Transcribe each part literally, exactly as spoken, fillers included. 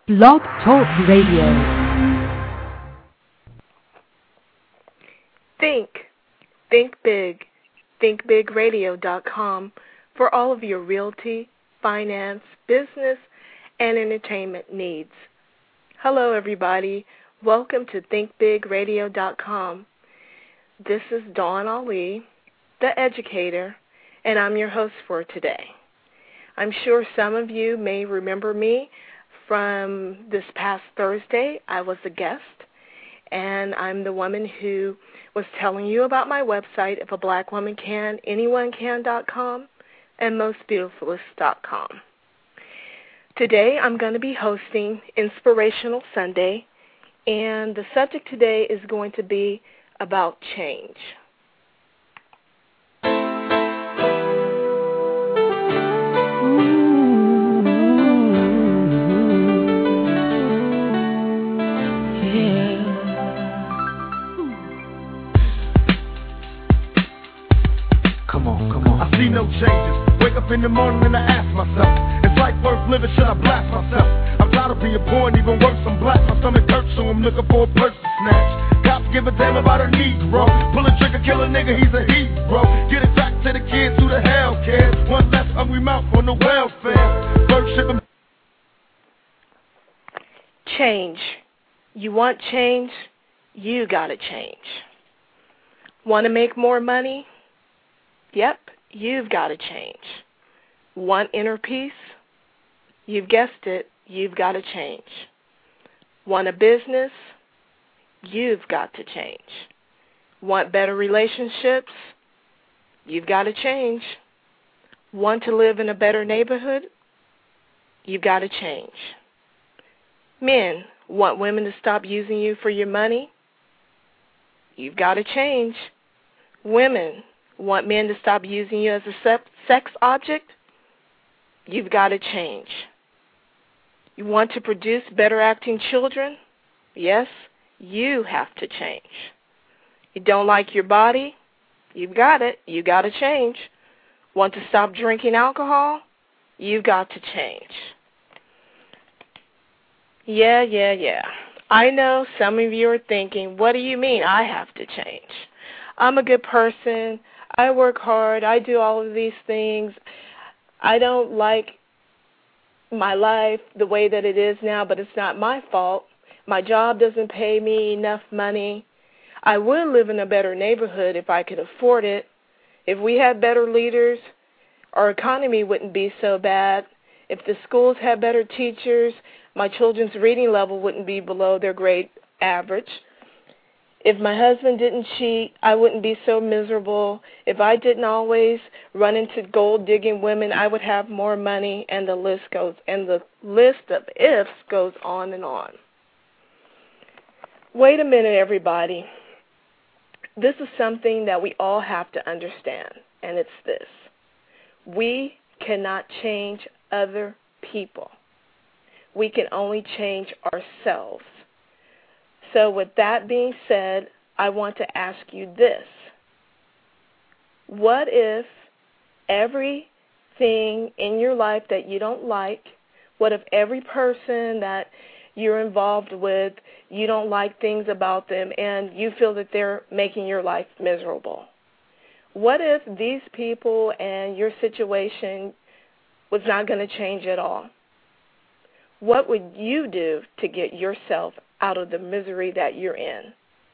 Blog Talk Radio. Think. Think big. think big radio dot com for all of your realty, finance, business, and entertainment needs. Hello, everybody. Welcome to think big radio dot com. This is Dawn Ali, the educator, and I'm your host for today. I'm sure some of you may remember me from this past Thursday. I was a guest, and I'm the woman who was telling you about my website, If a Black Woman Can, Anyone Can dot com, and most beautifulest dot com. Today I'm going to be hosting Inspirational Sunday, and the subject today is going to be about change. See no changes. Wake up in the morning and I ask myself, is life worth living? Should I blast myself? I'm tired of being poor and even worse, I'm black. My stomach hurts, so I'm looking for a purse to snatch. Cops give a damn about a Negro. Pull a trigger, kill a nigga, he's a hero. Get it back to the kids who the hell cares. One less hungry mouth on the welfare. First ship them. Change. You want change? You gotta change. Want to make more money? Yep. You've got to change. Want inner peace? You've guessed it, you've got to change. Want a business? You've got to change. Want better relationships? You've got to change. Want to live in a better neighborhood? You've got to change. Men, want women to stop using you for your money? You've got to change. Women, want men to stop using you as a sex object? You've got to change. You want to produce better acting children? Yes, you have to change. You don't like your body? You've got it. You got to change. Want to stop drinking alcohol? You've got to change. Yeah, yeah, yeah. I know some of you are thinking, what do you mean I have to change? I'm a good person. I work hard. I do all of these things. I don't like my life the way that it is now, but it's not my fault. My job doesn't pay me enough money. I would live in a better neighborhood if I could afford it. If we had better leaders, our economy wouldn't be so bad. If the schools had better teachers, my children's reading level wouldn't be below their grade average. If my husband didn't cheat, I wouldn't be so miserable. If I didn't always run into gold-digging women, I would have more money, and the list goes, and the list of ifs goes on and on. Wait a minute, everybody. This is something that we all have to understand, and it's this. We cannot change other people. We can only change ourselves. So with that being said, I want to ask you this. What if everything in your life that you don't like, what if every person that you're involved with, you don't like things about them and you feel that they're making your life miserable? What if these people and your situation was not going to change at all? What would you do to get yourself out of the misery that you're in?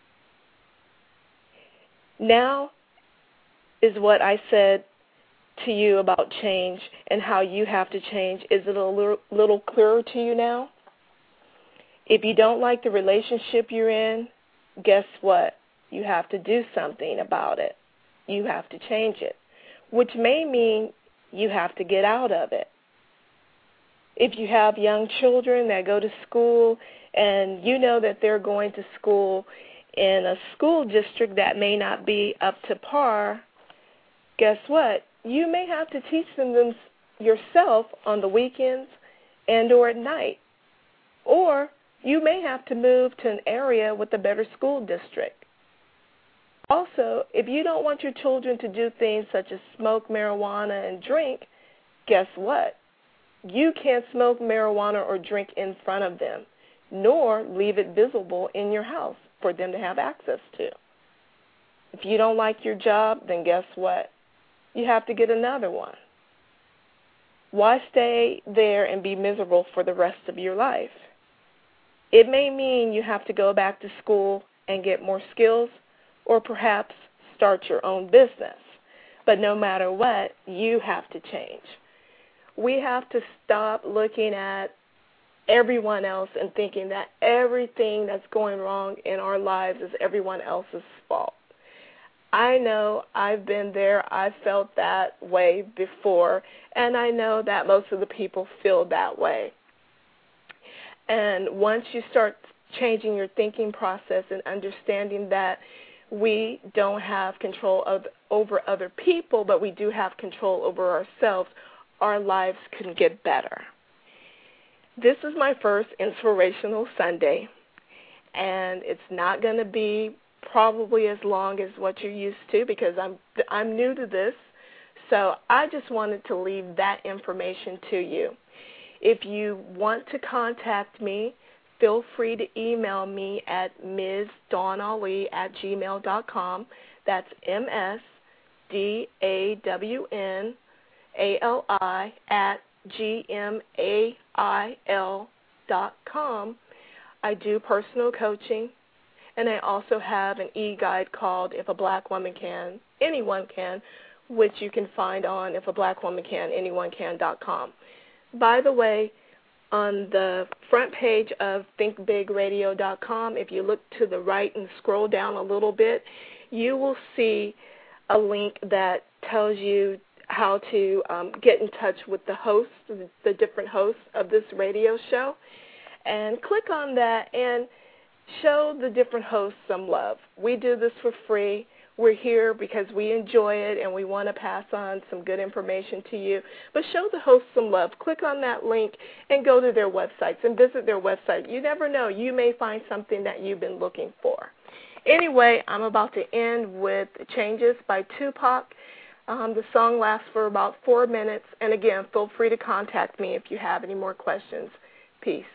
Now is what I said to you about change and how you have to change. Is it a little, little clearer to you now? If you don't like the relationship you're in, guess what? You have to do something about it. You have to change it, which may mean you have to get out of it. If you have young children that go to school and you know that they're going to school in a school district that may not be up to par, guess what? You may have to teach them, them yourself on the weekends and or at night. Or you may have to move to an area with a better school district. Also, if you don't want your children to do things such as smoke marijuana and drink, guess what? You can't smoke marijuana or drink in front of them, nor leave it visible in your house for them to have access to. If you don't like your job, then guess what? You have to get another one. Why stay there and be miserable for the rest of your life? It may mean you have to go back to school and get more skills, or perhaps start your own business. But no matter what, you have to change. We have to stop looking at everyone else and thinking that everything that's going wrong in our lives is everyone else's fault. I know I've been there. I've felt that way before, and I know that most of the people feel that way. And once you start changing your thinking process and understanding that we don't have control of, over other people, but we do have control over ourselves, our lives can get better. This is my first Inspirational Sunday, and it's not going to be probably as long as what you're used to because I'm I'm new to this. So I just wanted to leave that information to you. If you want to contact me, feel free to email me at ms dawn ali at gmail dot com. That's M S D A W N A L I at G M A I L dot com. I do personal coaching, and I also have an e-guide called If a Black Woman Can, Anyone Can, which you can find on if a black woman can anyone can dot com. By the way, on the front page of think big radio dot com, if you look to the right and scroll down a little bit, you will see a link that tells you how to um, get in touch with the hosts, the different hosts of this radio show. And click on that and show the different hosts some love. We do this for free. We're here because we enjoy it and we want to pass on some good information to you. But show the hosts some love. Click on that link and go to their websites and visit their website. You never know. You may find something that you've been looking for. Anyway, I'm about to end with Changes by Tupac. Um, the song lasts for about four minutes. And again, feel free to contact me if you have any more questions. Peace.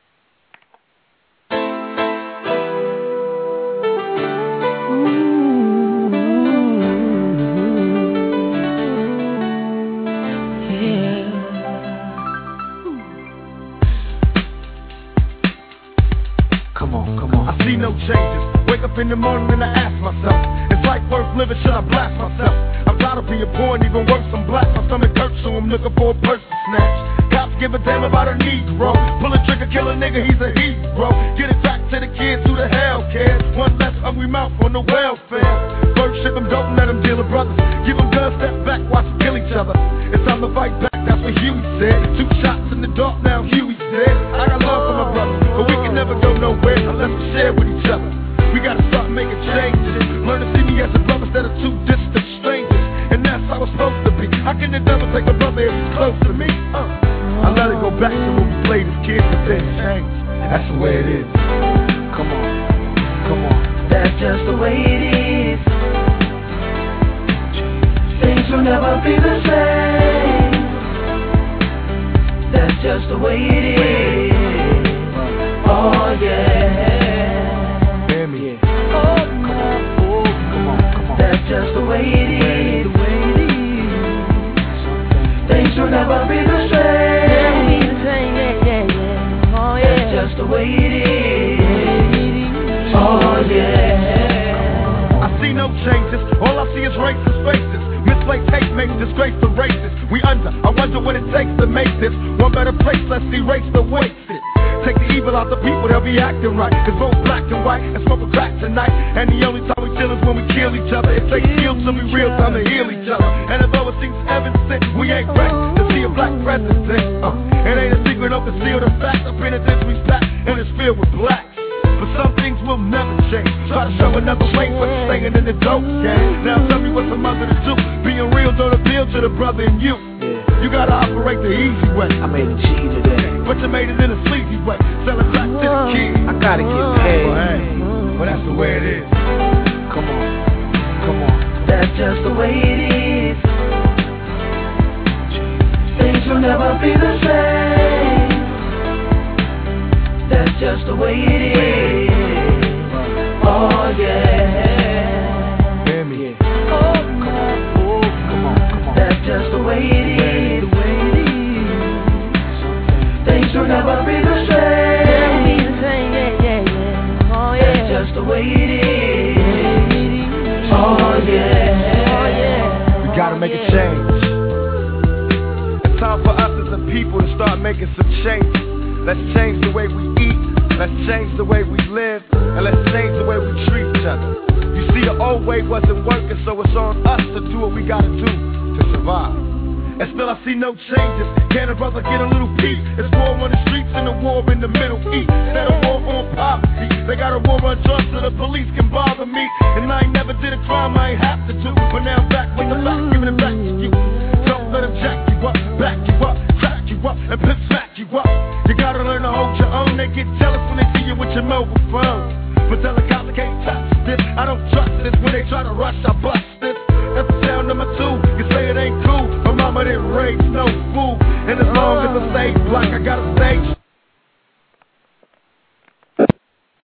No changes. Wake up in the morning and I ask myself, is life worth living? Should I blast myself? I'm tired of being poor and even worse, I'm black. My stomach hurts, so I'm looking for a purse to snatch. Cops give a damn about a Negro. Pull a trigger, kill a nigga, he's a hero. Get it back to the kids who the hell cares. One less hungry mouth on the welfare. First ship them, don't let them deal with brothers. Give them guns, step back, watch them kill each other. It's time to fight back, that's what Huey said. Two shots in the dark, now Huey's dead. I got love for my brothers, but we can never go nowhere unless we share with each other. We gotta start making changes. Learn to see me as a brother instead of two distant strangers. And that's how it's supposed to be. How can the devil take a brother if he's close to me? Uh, I let it go back to when we played as kids, but then it changed. That's the way it is. Come on, come on. That's just the way it is. Things will never be the same. That's just the way it is. Oh yeah. Just the way it is. Things will never be the same. That's just the way it is. Oh yeah. I see no changes. All I see is racist faces. Misplaced hate makes disgrace to races. We under. I wonder what it takes to make this one better place. Let's erase the wasted. Take the evil out the people, they'll be acting right. Cause both black and white and smoking crack tonight. And the only time we chill is when we kill each other. It takes skills to be real time to heal each other. And although it seems evident, we ain't ready to see a black president. Uh, it ain't a secret, no conceal the fact. I've been in disrespect and it's filled with blacks. But some things will never change. Try to show another way, but you're staying in the dope game. Now tell me what's a mother to do. Being real don't appeal to the brother in you. You gotta operate the easy way. I made a G today, but you made it in a sleazy way. Sell it back to the kids. I gotta get paid. Well, hey, well, that's the way it is. Come on, come on. That's just the way it is. Things will will never be the same. That's just the way it is. Oh yeah. Hear me. Oh come on, oh come on, come on. That's just the way it is. The way it is. Things will never be the same. Never be the same, yeah, yeah, yeah. Oh yeah. That's just the way it is. Oh yeah. Oh yeah. We gotta make a change. It's time for us as a people to start making some changes. Let's change the way we eat. Let's change the way we live. And let's change the way we treat each other. You see, the old way wasn't working, so it's on us to do what we gotta do to survive. And still I see no changes. Can a brother get a little peace? It's war on the streets and a war in the Middle East. Instead of war on poverty, they got a war on drugs so the police can bother me. And I ain't never did a crime I ain't have to do. But now I'm back with the back, giving it back to you. Don't let them jack you up, back you up, track you up, and pimp smack you up. You gotta learn to hold your own. They get jealous when they see you with your mobile phone. But tell the cops I can't touch this. I don't trust this. When they try to rush, I bust this. That's the sound number two. You say it ain't cool. My mama didn't raise no fool. And as long as I stay black, I gotta stay